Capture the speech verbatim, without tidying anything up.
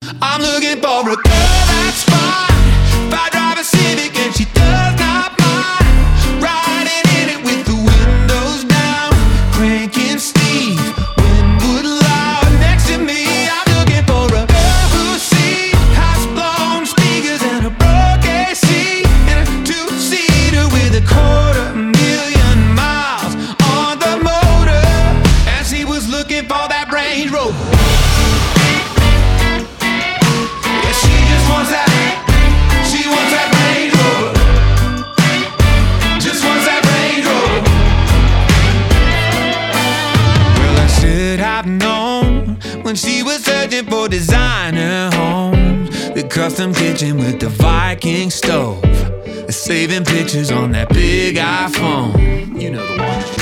I'm looking for a girl that's fine. If I drive a Civic and she does not mind, riding in it with the windows down, cranking Steve Winwood loud next to me. I'm looking for a girl who's seen house-blown speakers and a broke A C and a two-seater with a quarter million miles on the motor. And she was looking for that Range Rover. When she was searching for designer homes, the custom kitchen with the Viking stove, saving pictures on that big iPhone. You know the one.